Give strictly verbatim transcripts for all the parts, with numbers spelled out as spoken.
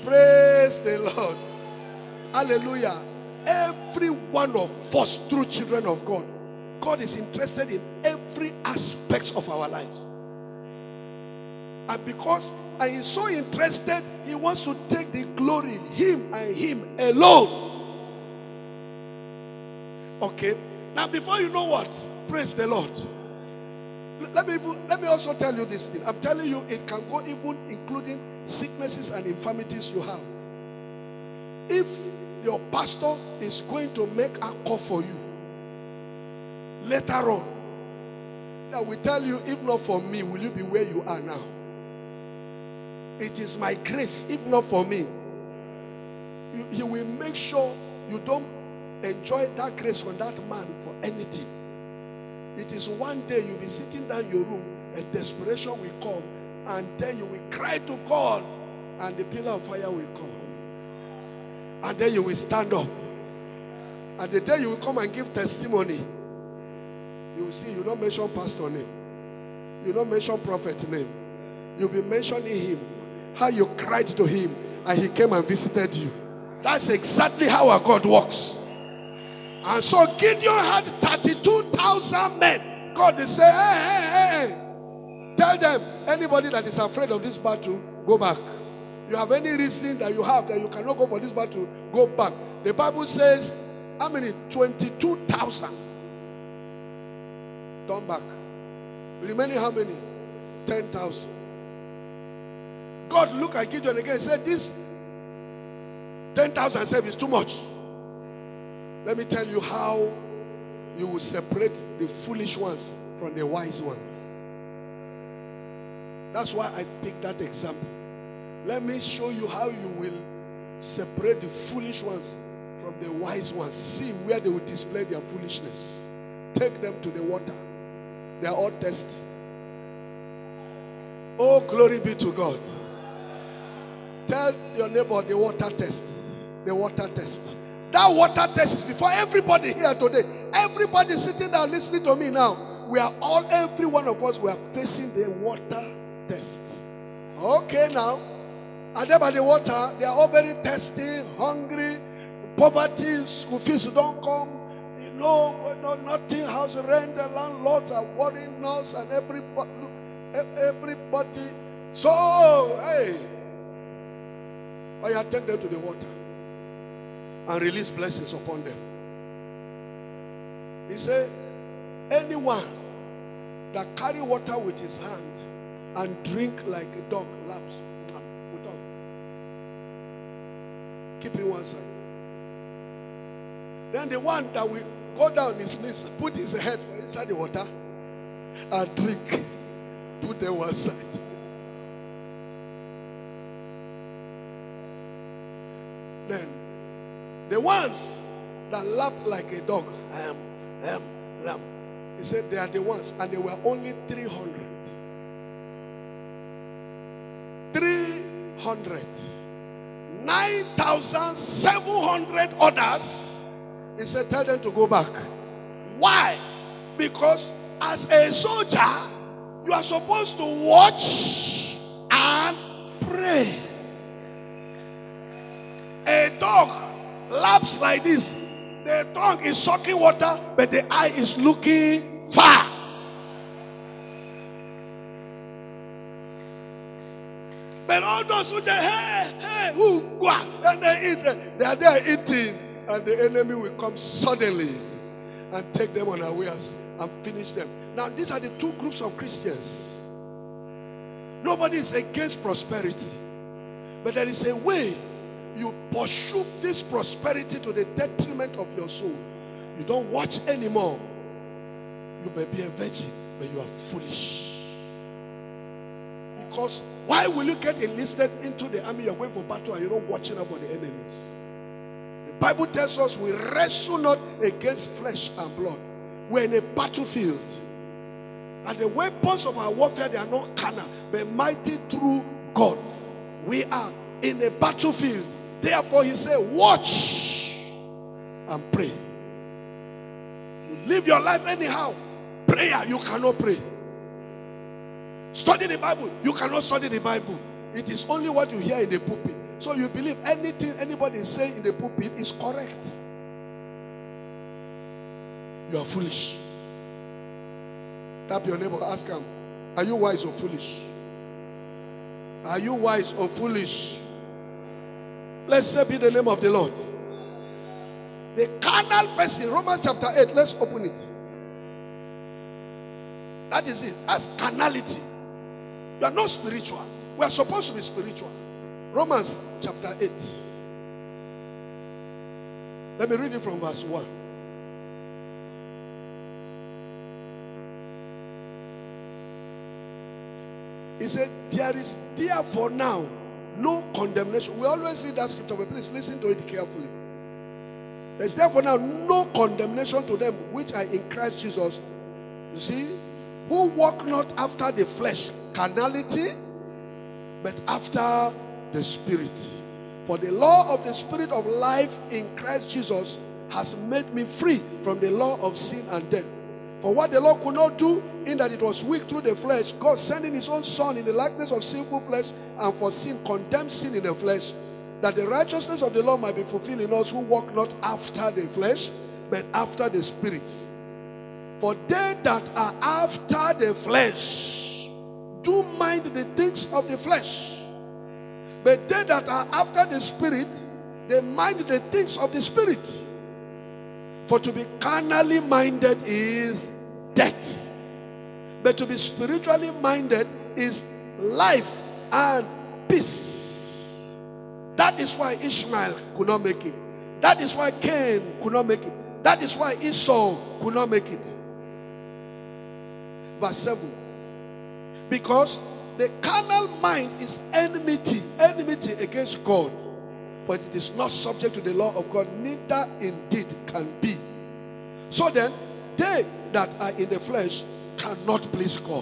Praise the Lord. Hallelujah. Every one of us, true children of God, God is interested in every aspect of our lives. And because I am so interested, He wants to take the glory, Him and Him alone. Okay. Now, before you know what, praise the Lord. Let me even, let me also tell you this thing. I'm telling you, it can go even including sicknesses and infirmities you have. If your pastor is going to make a call for you later on, that will tell you, if not for me, will you be where you are now? It is my grace, if not for me. He will make sure you don't enjoy that grace from that man for anything. It is one day you'll be sitting down in your room and desperation will come, and then you will cry to God and the pillar of fire will come. And then you will stand up. And the day you will come and give testimony, you will see you don't mention pastor name. You don't mention prophet name. You'll be mentioning him. How you cried to him and he came and visited you. That's exactly how our God works. And so Gideon had thirty-two thousand men. God is saying, hey, hey, hey, hey. Tell them, anybody that is afraid of this battle, go back. You have any reason that you have that you cannot go for this battle, go back. The Bible says, how many? twenty-two thousand. Turn back. Remaining how many? ten thousand. God looked at Gideon again and said, this ten thousand is too much. Let me tell you how you will separate the foolish ones from the wise ones. That's why I picked that example. Let me show you how you will separate the foolish ones from the wise ones. See where they will display their foolishness. Take them to the water. They are all thirsty. Oh, glory be to God. Tell your neighbor the water test. The water test. That water test is before everybody here today. Everybody sitting down listening to me now. We are all, every one of us, we are facing the water test. Okay, now. And there by the water, they are all very thirsty, hungry, poverty, school fees don't come. You know, no, nothing, house rent, the landlords are worrying us and everybody, everybody. So, hey, I oh, take them to the water and release blessings upon them. He said, anyone that carry water with his hand and drink like a dog laps, without, keep it one side. Then the one that will go down his knees, put his head inside the water and drink, put them one side. Then the ones that lap like a dog, lamb, lamb, lamb. He said they are the ones, and they were only three hundred. three hundred. nine thousand seven hundred others. He said, tell them to go back. Why? Because as a soldier, you are supposed to watch and pray. A dog laps like this. The tongue is sucking water, but the eye is looking far. But all those who say, hey, hey, who, and they eat, they are there eating, and the enemy will come suddenly and take them unawares and finish them. Now, these are the two groups of Christians. Nobody is against prosperity, but there is a way you pursue this prosperity to the detriment of your soul. You don't watch anymore. You may be a virgin, but you are foolish. Because why will you get enlisted into the army? You're going for battle and you're not watching out for the enemies. The Bible tells us we wrestle not against flesh and blood. We're in a battlefield. And the weapons of our warfare, they are not carnal, but mighty through God. We are in a battlefield. Therefore, he said, watch and pray. You live your life anyhow. Prayer, you cannot pray. Study the Bible, you cannot study the Bible. It is only what you hear in the pulpit. So you believe anything anybody is saying in the pulpit is correct. You are foolish. Tap your neighbor, ask him, are you wise or foolish? Are you wise or foolish? Blessed be the name of the Lord. The carnal person, Romans chapter eight, let's open it. That is it. That's carnality. You are not spiritual. We are supposed to be spiritual. Romans chapter eight. Let me read it from verse one. He said, there is therefore now no condemnation. We always read that scripture, but please listen to it carefully. There is therefore now no condemnation to them which are in Christ Jesus. You see, who walk not after the flesh, carnality, but after the Spirit. For the law of the Spirit of life in Christ Jesus has made me free from the law of sin and death. For what the law could not do, in that it was weak through the flesh, God sending his own Son in the likeness of sinful flesh, and for sin condemned sin in the flesh, that the righteousness of the law might be fulfilled in us who walk not after the flesh, but after the Spirit. For they that are after the flesh do mind the things of the flesh, but they that are after the Spirit, they mind the things of the Spirit. For to be carnally minded is death, but to be spiritually minded is life and peace. That is why Ishmael could not make it. That is why Cain could not make it. That is why Esau could not make it. Verse seven. Because the carnal mind is enmity, enmity against God. But it is not subject to the law of God, neither indeed can be. So then, they that are in the flesh cannot please God.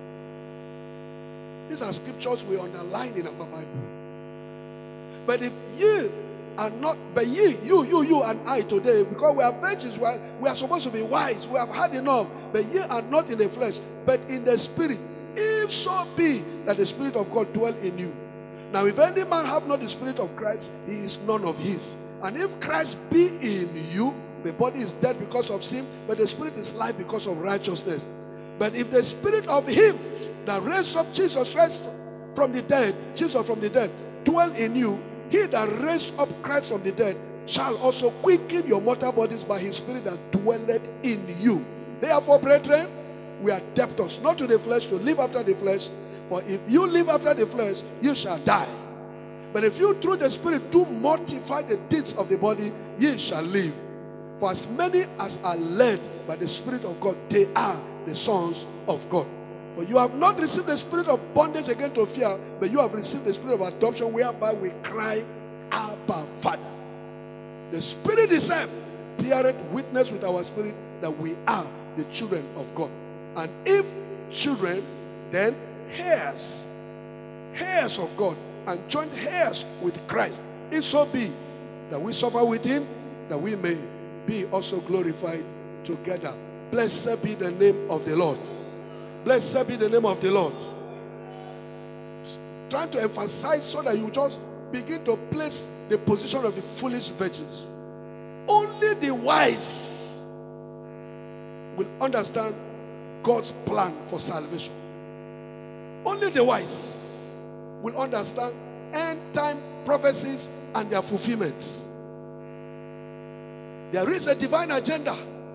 These are scriptures we underline in our Bible. But if ye are not, but ye, you, you, you and I today, because we are virgins, we are, we are supposed to be wise, we have had enough, but ye are not in the flesh, but in the Spirit. If so be that the Spirit of God dwell in you. Now, if any man have not the Spirit of Christ, he is none of his. And if Christ be in you, the body is dead because of sin, but the Spirit is life because of righteousness. But if the Spirit of him that raised up Jesus Christ from the dead, Jesus from the dead, dwell in you, he that raised up Christ from the dead shall also quicken your mortal bodies by his Spirit that dwelleth in you. Therefore, brethren, we are debtors, not to the flesh, to live after the flesh. For if you live after the flesh, you shall die. But if you through the Spirit do mortify the deeds of the body, ye shall live. For as many as are led by the Spirit of God, they are the sons of God. For you have not received the spirit of bondage again to fear, but you have received the spirit of adoption, whereby we cry, Abba, Father. The Spirit itself beareth witness with our spirit that we are the children of God. And if children, then heirs, heirs of God, and joint heirs with Christ, if so be that we suffer with him, that we may be also glorified together. Blessed be the name of the Lord. Blessed be the name of the Lord. Trying to emphasize so that you just begin to place the position of the foolish virgins. Only the wise will understand God's plan for salvation. Only the wise will understand end time prophecies and their fulfillments. There is a divine agenda.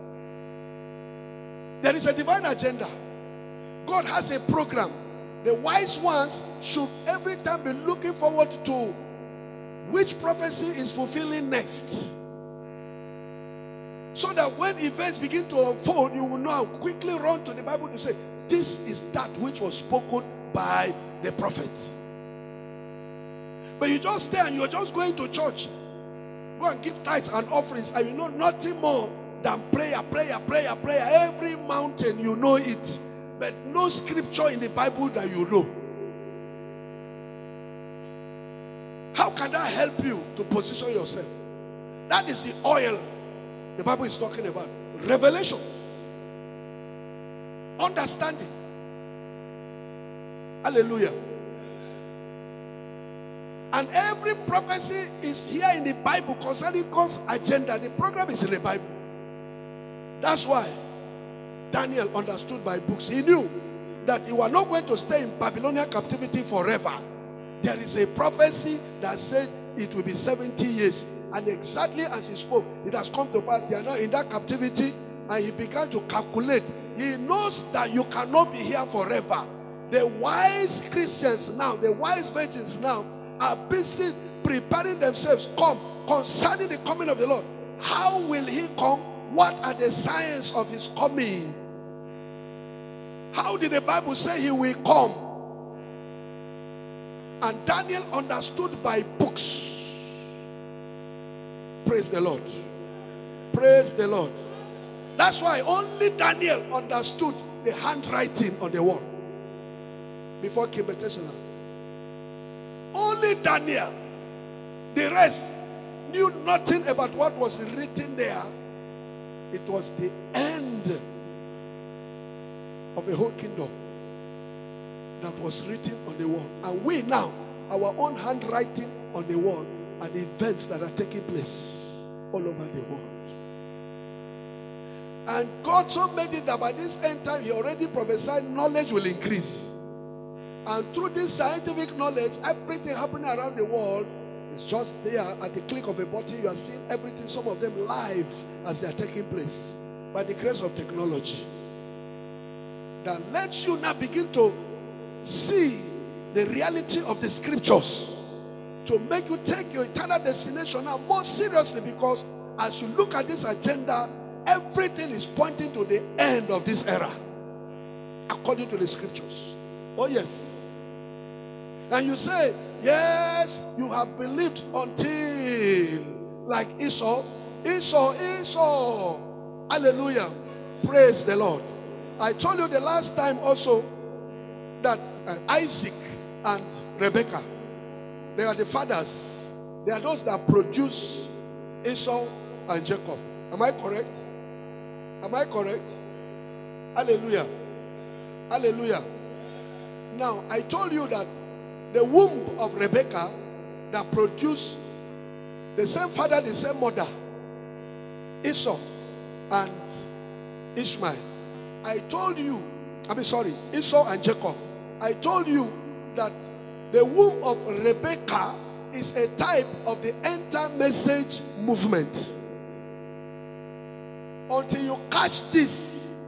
There is a divine agenda. God has a program. The wise ones should every time be looking forward to which prophecy is fulfilling next. So that when events begin to unfold, you will now quickly run to the Bible to say, this is that which was spoken by the prophet. But you just stay and you're just going to church. Go and give tithes and offerings, and you know nothing more than prayer, prayer, prayer, prayer. Every mountain, you know it. But no scripture in the Bible that you know. How can that help you to position yourself? That is the oil the Bible is talking about. Revelation. Understanding. Hallelujah. And every prophecy is here in the Bible concerning God's agenda. The program is in the Bible. That's why Daniel understood by books. He knew that you are not going to stay in Babylonian captivity forever. There is a prophecy that said it will be seventy years. And exactly as he spoke, it has come to pass. They are now in that captivity, and he began to calculate. He knows that you cannot be here forever. The wise Christians now, the wise virgins now, are busy preparing themselves come concerning the coming of the Lord. How will he come? What are the signs of his coming? How did the Bible say he will come? And Daniel understood by books. Praise the Lord. Praise the Lord. That's why only Daniel understood the handwriting on the wall before King Belteshazzar. Only Daniel. The rest knew nothing about what was written there. It was the end of a whole kingdom that was written on the wall. And we now, our own handwriting on the wall are the events that are taking place all over the world. And God so made it that by this end time, he already prophesied knowledge will increase. And through this scientific knowledge, everything happening around the world is just there at the click of a button. You are seeing everything, some of them live as they are taking place by the grace of technology. That lets you now begin to see the reality of the scriptures to make you take your eternal destination now more seriously, because as you look at this agenda, everything is pointing to the end of this era according to the scriptures. Oh yes. And you say, yes, you have believed until like Esau. Esau, Esau. Hallelujah. Praise the Lord. I told you the last time also that uh, Isaac and Rebekah, they are the fathers. They are those that produce Esau and Jacob. Am I correct? Am I correct? Hallelujah. Hallelujah. Now, I told you that the womb of Rebekah that produced the same father, the same mother, Esau and Ishmael. I told you, I mean sorry, Esau and Jacob. I told you that the womb of Rebekah is a type of the end-time message movement. Until you catch this,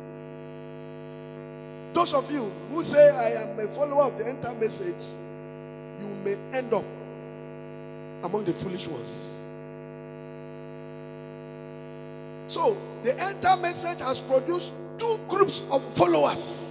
those of you who say I am a follower of the end-time message, you may end up among the foolish ones. So the end-time message has produced two groups of followers.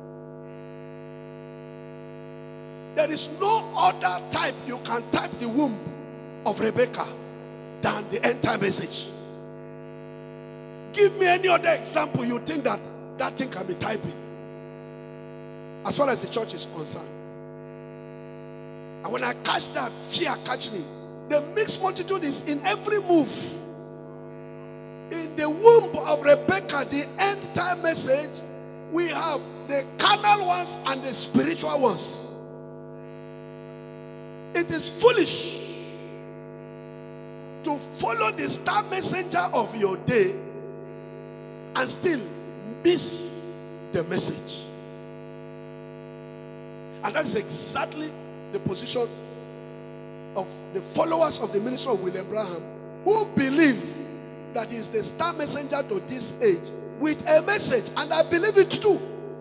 There is no other type you can type the womb of Rebekah than the end-time message. Give me any other example you think that that thing can be typing, as far as the church is concerned. And when I catch that, fear catch me. The mixed multitude is in every move. In the womb of Rebekah, the end time message, we have the carnal ones and the spiritual ones. It is foolish to follow the star messenger of your day and still miss the message. And that's exactly the position of the followers of the ministry of William Branham, who believe that he is the star messenger to this age with a message, and I believe it too.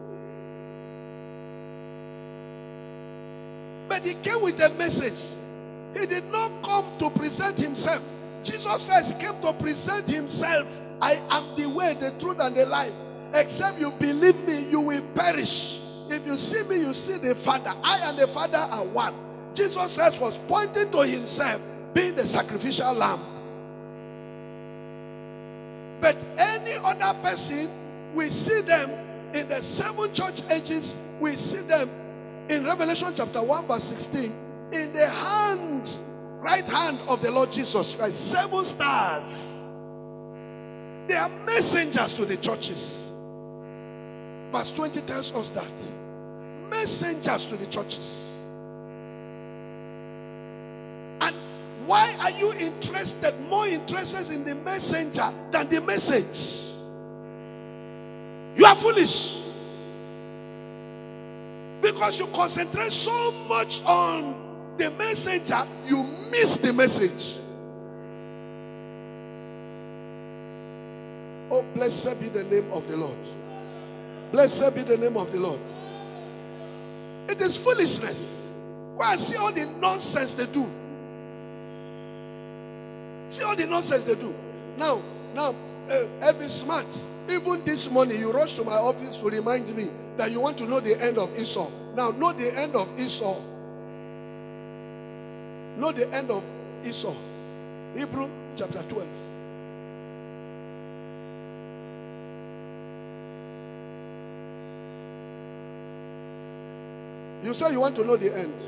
But he came with a message. He did not come to present himself. Jesus Christ came to present himself. I am the way, the truth, and the life. Except you believe me, you will perish. If you see me, you see the Father. I and the Father are one. Jesus Christ was pointing to himself, being the sacrificial lamb. But any other person, we see them in the seven church ages. We see them in Revelation chapter one verse sixteen, in the hand, right hand of the Lord Jesus Christ. Seven stars. They are messengers to the churches. Verse twenty tells us that. Messengers to the churches. Why are you interested, more interested in the messenger than the message? You are foolish. Because you concentrate so much on the messenger, you miss the message. Oh, blessed be the name of the Lord. Blessed be the name of the Lord. It is foolishness. Go and see all the nonsense they do. See all the nonsense they do. Now, now, uh, Elvis Smart, even this morning you rush to my office to remind me that you want to know the end of Esau. Now, know the end of Esau. Know the end of Esau. Hebrew chapter twelve. You say you want to know the end.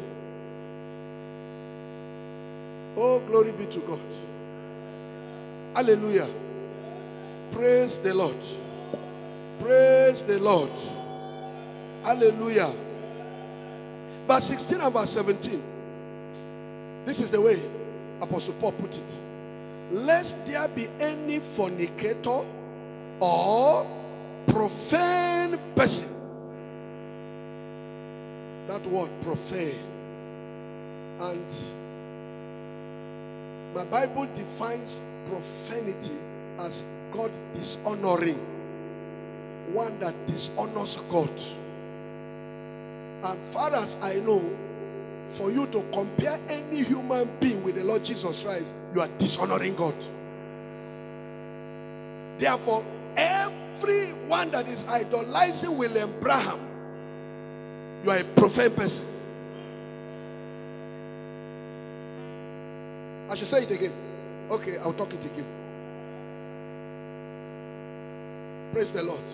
Oh, glory be to God. Hallelujah. Praise the Lord. Praise the Lord. Hallelujah. Verse sixteen and verse seventeen. This is the way Apostle Paul put it. Lest there be any fornicator or profane person. That word, profane. And my Bible defines profanity as God dishonoring. One that dishonors God. As far as I know, for you to compare any human being with the Lord Jesus Christ, you are dishonoring God. Therefore, everyone that is idolizing William Branham, you are a profane person. I should say it again. Okay, I'll talk it again. Praise the Lord.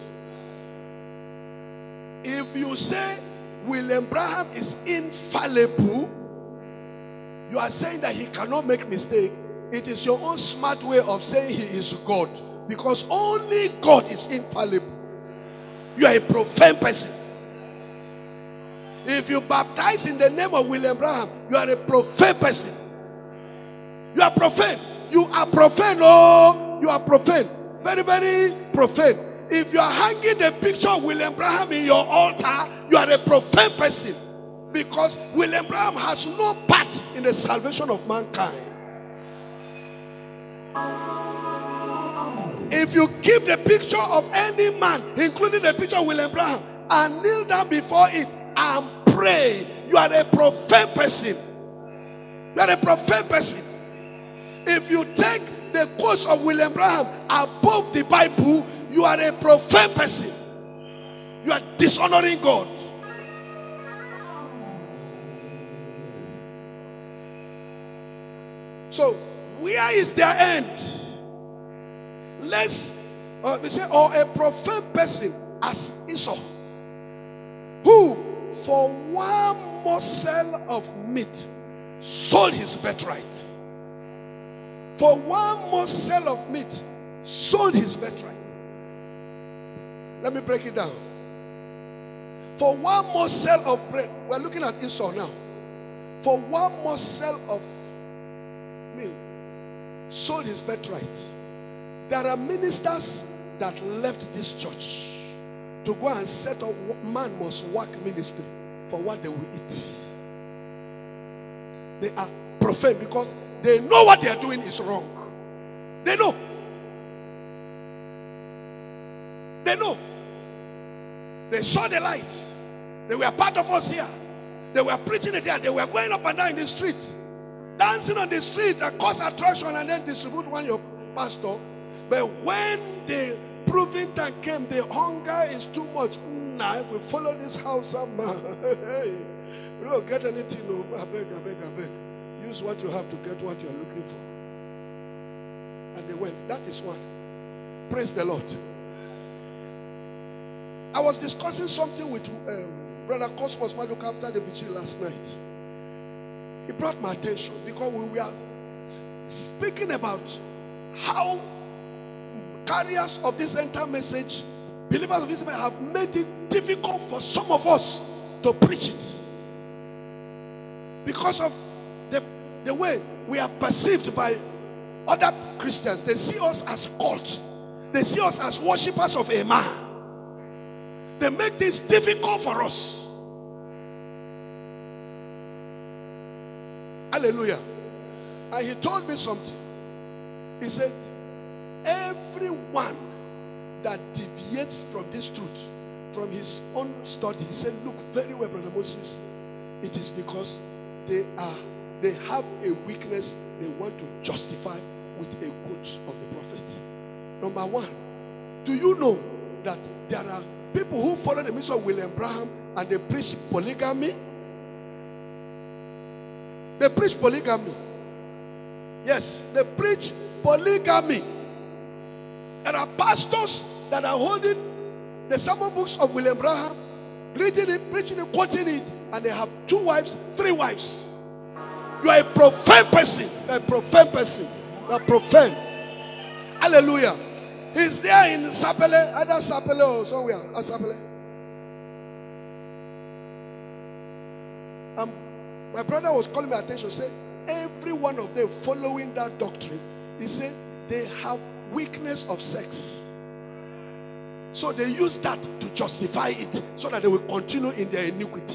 If you say William Branham is infallible, you are saying that he cannot make mistake. It is your own smart way of saying he is God, because only God is infallible. You are a profane person. If you baptize in the name of William Branham, you are a profane person. You are profane. You are profane. Oh, you are profane. Very, very profane. If you are hanging the picture of William Branham in your altar, you are a profane person. Because William Branham has no part in the salvation of mankind. If you keep the picture of any man, including the picture of William Branham, and kneel down before it and pray, you are a profane person. You are a profane person. If you take the quotes of William Branham above the Bible, you are a profane person. You are dishonoring God. So, where is their end? Let's uh, we say, or a profane person as Esau, who for one morsel of meat sold his birthright. For one morsel of meat sold his birthright. Let me break it down. For one morsel of bread, we're looking at Esau now. For one morsel of meal sold his birthright. There are ministers that left this church to go and set up man must work ministry for what they will eat. They are profane because they know what they are doing is wrong. They know. They know. They saw the light. They were part of us here. They were preaching it here. They were going up and down in the street, dancing on the street and cause attraction and then distribute one your pastor. But when the proving time came, the hunger is too much. Nah, if we follow this house, man, hey, we don't get anything. No, I beg, I beg, I beg. Use what you have to get what you are looking for. And they went. That is one. Praise the Lord. I was discussing something with um, Brother Cosmos Maduka after the vigil last night. He brought my attention because we were speaking about how carriers of this entire message, believers of this message, have made it difficult for some of us to preach it because of the the way we are perceived by other Christians. They see us as cult. They see us as worshippers of a man. They make this difficult for us. Hallelujah. And he told me something. He said, everyone that deviates from this truth, from his own study, he said, look very well, Brother Moses, it is because they are they have a weakness they want to justify with a quote of the prophet. Number one, do you know that there are people who follow the ministry of William Branham and they preach polygamy? They preach polygamy. Yes, they preach polygamy. There are pastors that are holding the sermon books of William Branham, reading it, preaching it, quoting it, and they have two wives, three wives. You are a profane person. You are a profane person. You are profane. Hallelujah. He's there in Sapele, either Sapele or somewhere. At Sapele. Um, my brother was calling my attention, saying, every one of them following that doctrine, he said they have weakness of sex. So they use that to justify it so that they will continue in their iniquity.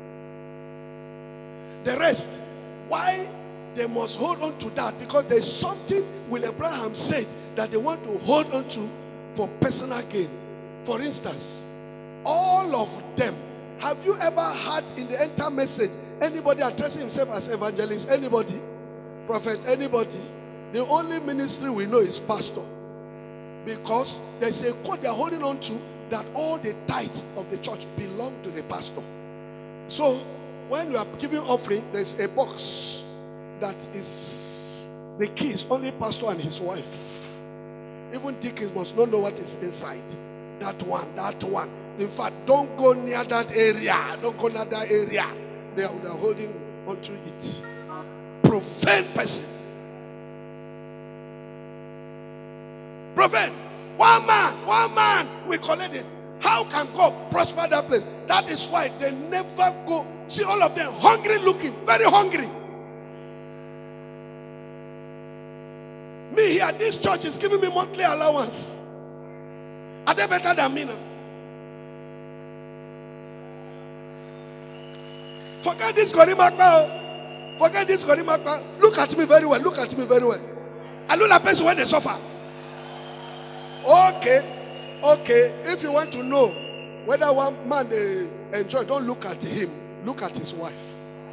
The rest, why they must hold on to that? Because there's something William Branham said that they want to hold on to for personal gain. For instance, all of them, have you ever heard in the entire message anybody addressing himself as evangelist? Anybody? Prophet? Anybody? The only ministry we know is pastor. Because there's a quote they're holding on to that all the tithes of the church belong to the pastor. So when you are giving offering, there's a box that is the key is only pastor and his wife. Even deacons must not know what is inside. That one, that one. In fact, don't go near that area. Don't go near that area. They are, they are holding onto it. Profane person. Profane. One man, one man. We collect it. How can God prosper that place? That is why they never go. See all of them hungry looking, very hungry. Me here, this church is giving me monthly allowance. Are they better than me now? Forget this Gorimakba. Forget this Gorimakba. Look at me very well. Look at me very well. I know that person when they suffer. Okay. Okay. If you want to know whether one man they enjoy, don't look at him. Look at his wife.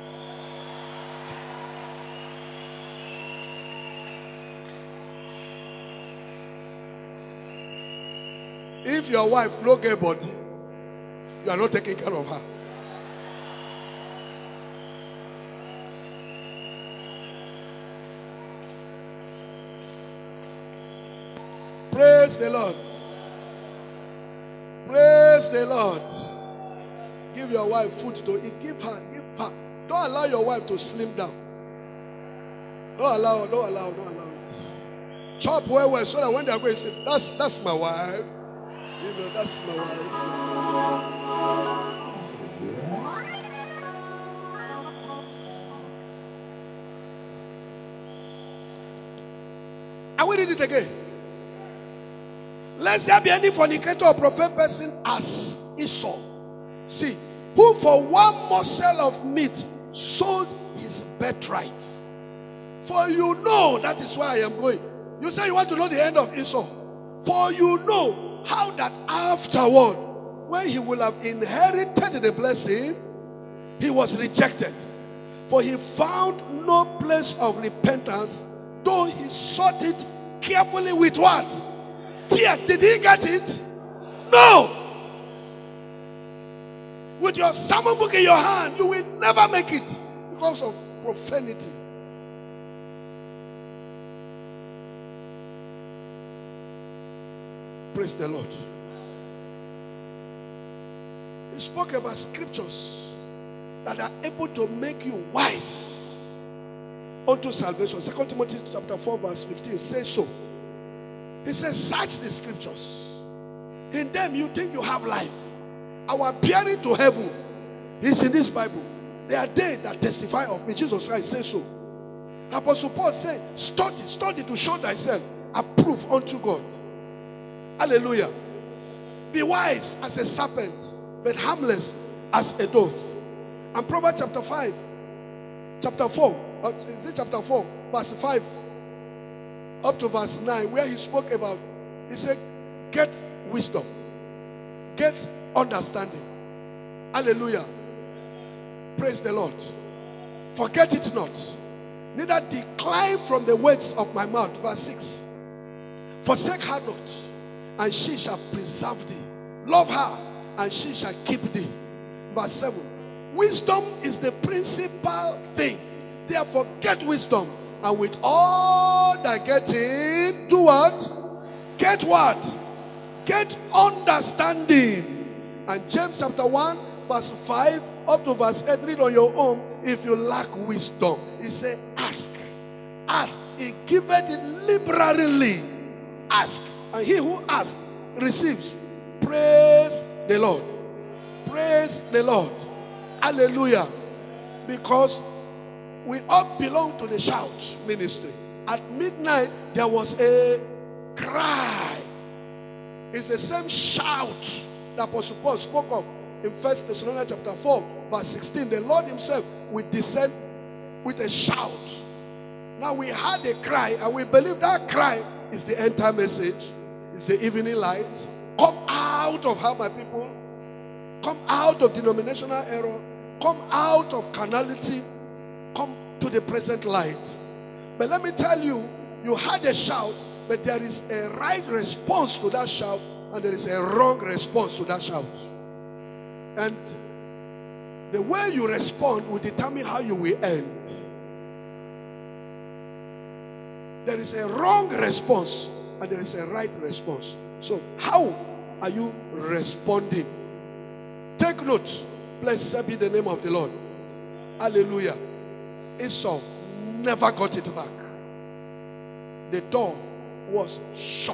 If your wife no get body, you are not taking care of her. Praise the Lord. Praise the Lord. Give your wife food to eat. Give her. Give her. Don't allow your wife to slim down. Don't allow. Don't allow. Don't allow it. Chop well, well, so that when they are going to say, "That's that's my wife." You know, that's my wife. And we did it again. Lest there be any fornicator or profane person as Esau. See, who for one morsel of meat sold his birthright. For you know, that is why I am going. You say you want to know the end of Esau. For you know how that afterward, when he will have inherited the blessing, he was rejected. For he found no place of repentance, though he sought it carefully with what? Tears. Did he get it? No. With your sermon book in your hand, you will never make it because of profanity. Praise the Lord. He spoke about scriptures that are able to make you wise unto salvation. Second Timothy chapter four verse fifteen says so. He says, search the scriptures. In them you think you have life. Our appearing to heaven is in this Bible. They are they that testify of me. Jesus Christ says so. Apostle Paul said, study, study to show thyself approved unto God. Hallelujah. Be wise as a serpent, but harmless as a dove. And Proverbs chapter five, chapter four, uh, is it chapter four, verse five, up to verse nine, where he spoke about, he said, get wisdom, get understanding. Hallelujah. Praise the Lord. Forget it not, neither decline from the words of my mouth. Verse six. Forsake her not, and she shall preserve thee. Love her, and she shall keep thee. Verse seven. Wisdom is the principal thing. Therefore, get wisdom, and with all that getting, do what? Get what? Get understanding. And James chapter one, verse five up to verse eight, read on your own. If you lack wisdom, he said, ask. Ask. He giveth it liberally. Ask. And he who asks receives. Praise the Lord. Praise the Lord. Hallelujah. Because we all belong to the shout ministry. At midnight, there was a cry. It's the same shout that Apostle Paul spoke of in First Thessalonians chapter four, verse sixteen. The Lord himself will descend with a shout. Now we had a cry, and we believe that cry is the end time message. It's the evening light. Come out of her, my people. Come out of denominational error. Come out of carnality. Come to the present light. But let me tell you, you had a shout, but there is a right response to that shout, and there is a wrong response to that shout. And the way you respond will determine how you will end. There is a wrong response and there is a right response. So how are you responding? Take note. Blessed be the name of the Lord. Hallelujah. Esau never got it back. The door was shut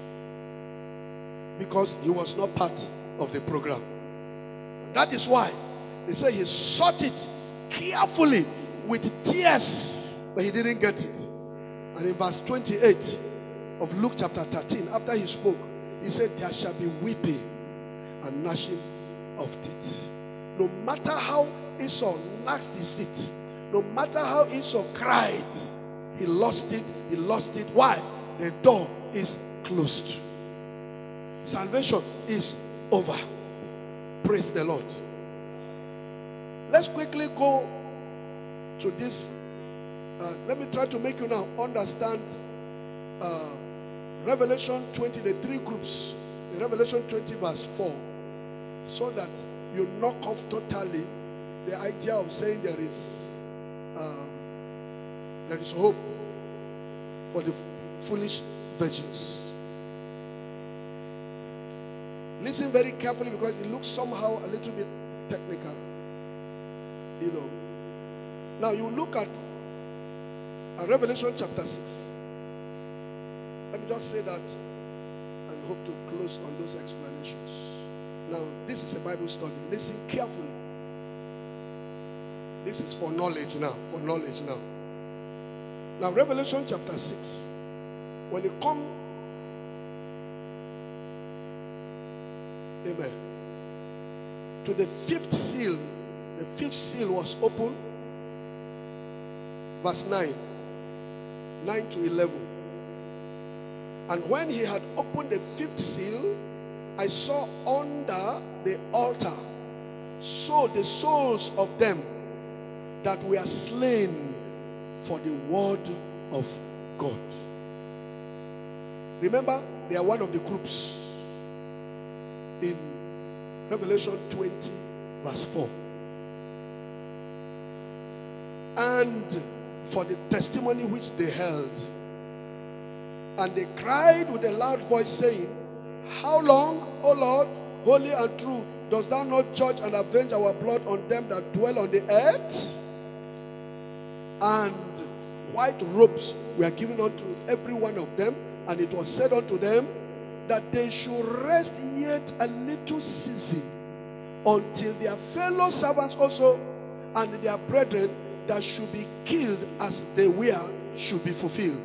because he was not part of the program. And that is why they say he sought it carefully with tears, but he didn't get it. And in verse twenty-eight of Luke chapter thirteen, after he spoke, he said, there shall be weeping and gnashing of teeth. No matter how Esau gnashed his teeth, no matter how Esau cried, he lost it, he lost it. Why? The door is closed. Salvation is over. Praise the Lord. Let's quickly go to this. Uh, let me try to make you now understand uh, Revelation twenty, the three groups. In Revelation twenty verse four. So that you knock off totally the idea of saying there is um, there is hope for the foolish virgins. Listen very carefully because it looks somehow a little bit technical. You know. Now you look at uh, Revelation chapter six. Let me just say that and hope to close on those explanations. Now, this is a Bible study. Listen carefully. This is for knowledge now. For knowledge now. Now, Revelation chapter six. When you come, amen, to the fifth seal, the fifth seal was opened. Verse nine. nine to eleven. And when he had opened the fifth seal, I saw under the altar so the souls of them that were slain for the word of God. Remember, they are one of the groups in Revelation twenty verse four. And for the testimony which they held. And they cried with a loud voice, saying, how long, O Lord, holy and true, dost thou not judge and avenge our blood on them that dwell on the earth? And white robes were given unto every one of them, and it was said unto them that they should rest yet a little season until their fellow servants also and their brethren that should be killed as they were should be fulfilled.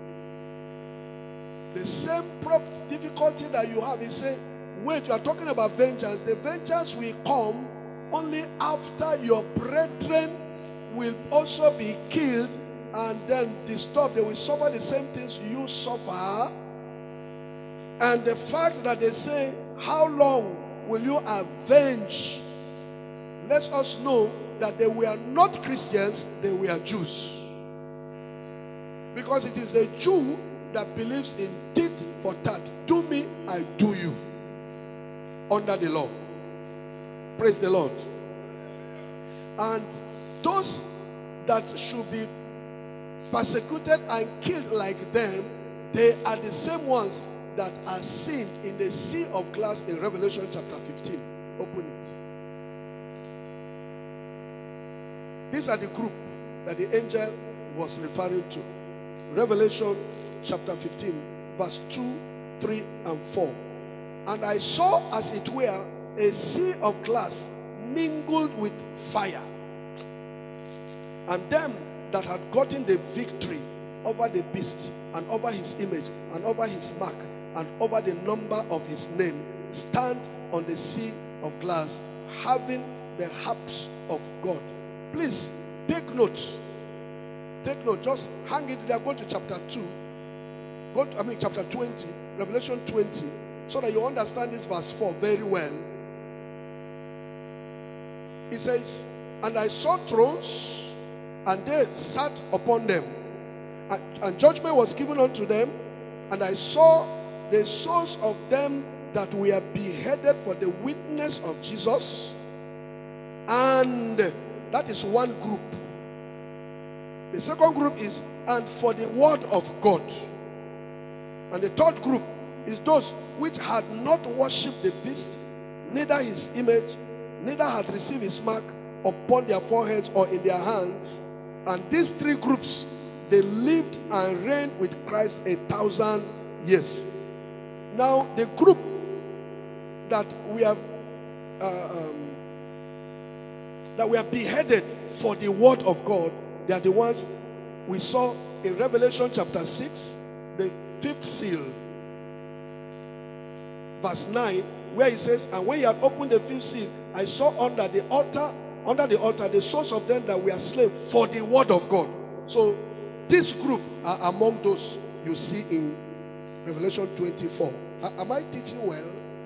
The same difficulty that you have is say, wait, you are talking about vengeance. The vengeance will come only after your brethren will also be killed and then disturbed. They will suffer the same things you suffer. And the fact that they say, how long will you avenge? Let us know that they were not Christians, they were Jews. Because it is the Jew that believes in tit for tat. Do me, I do you. Under the law. Praise the Lord. And those that should be persecuted and killed like them, they are the same ones that are seen in the sea of glass in Revelation chapter fifteen. Open it. These are the group that the angel was referring to. Revelation chapter fifteen, verse two, three, and four. And I saw as it were a sea of glass mingled with fire. And them that had gotten the victory over the beast and over his image and over his mark and over the number of his name stand on the sea of glass, having the harps of God. Please take notes. Take note. Just hang it there. Go to chapter two. Go to, I mean chapter twenty. Revelation twenty. So that you understand this verse four very well. It says, and I saw thrones, and they sat upon them. And, and judgment was given unto them. And I saw the souls of them that were beheaded for the witness of Jesus. And that is one group. The second group is, and for the word of God. And the third group is those which had not worshipped the beast, neither his image, neither had received his mark upon their foreheads or in their hands. And these three groups, they lived and reigned with Christ a thousand years. Now, the group that we have uh, um, that we are beheaded for the word of God, they are the ones we saw in Revelation chapter six, the fifth seal, verse nine, where it says, and when he had opened the fifth seal, I saw under the altar, under the altar, the souls of them that were slain for the word of God. So this group are among those you see in Revelation twenty-four. Am I teaching well?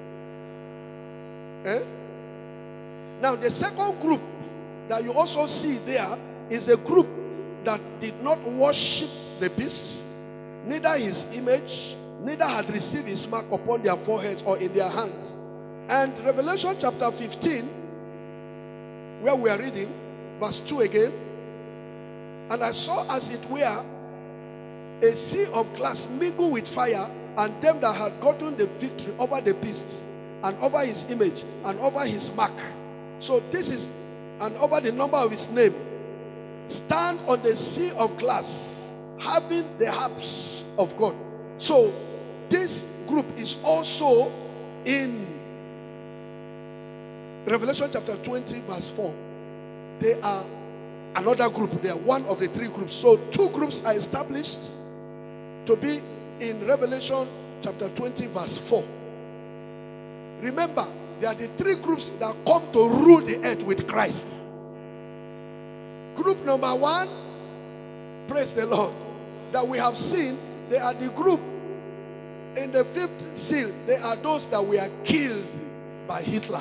Eh? Now the second group that you also see there is the group that did not worship the beast, neither his image, neither had received his mark upon their foreheads or in their hands. And Revelation chapter fifteen, where we are reading, verse two again. And I saw as it were a sea of glass mingled with fire, and them that had gotten the victory over the beast, and over his image, and over his mark. So this is, and over the number of his name, stand on the sea of glass, having the harps of God. So this group is also in Revelation chapter twenty, verse four. They are another group. They are one of the three groups. So two groups are established to be in Revelation chapter twenty, verse four. Remember, there are the three groups that come to rule the earth with Christ. Group number one, praise the Lord, that we have seen, they are the group in the fifth seal. They are those that were killed by Hitler.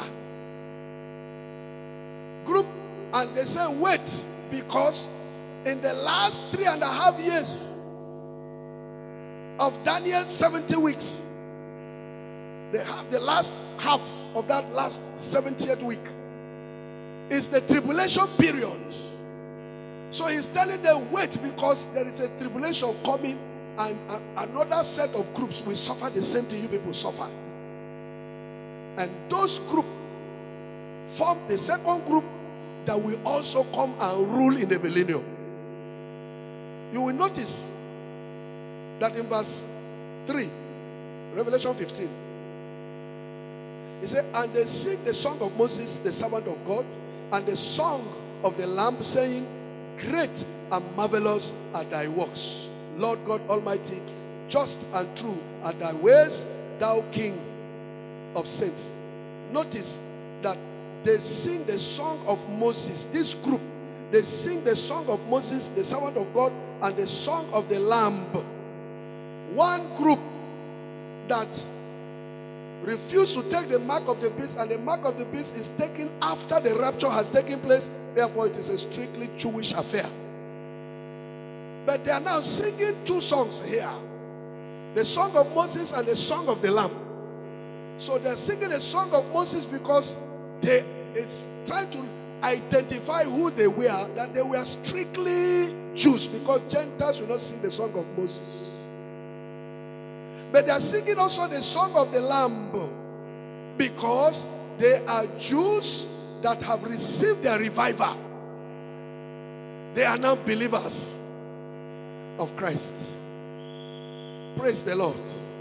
Group, and they say, wait, because in the last three and a half years of Daniel's seventy weeks, they have the last half of that last seventieth week is the tribulation period. So he's telling them, wait, because there is a tribulation coming, and uh, another set of groups will suffer the same thing you people suffered. And those groups form the second group that will also come and rule in the millennium. You will notice that in verse three, Revelation fifteen, he said, and they sing the song of Moses, the servant of God, and the song of the Lamb, saying, great and marvelous are thy works. Lord God Almighty, just and true are thy ways, thou King of saints. Notice that they sing the song of Moses. This group, they sing the song of Moses, the servant of God, and the song of the Lamb. One group that refused to take the mark of the beast, and the mark of the beast is taken after the rapture has taken place. Therefore, it is a strictly Jewish affair. But they are now singing two songs here, the song of Moses and the song of the Lamb. So they're singing the song of Moses because they it's trying to identify who they were, that they were strictly Jews, because Gentiles will not sing the song of Moses. But they are singing also the song of the Lamb because they are Jews that have received their revival. They are now believers of Christ. Praise the Lord.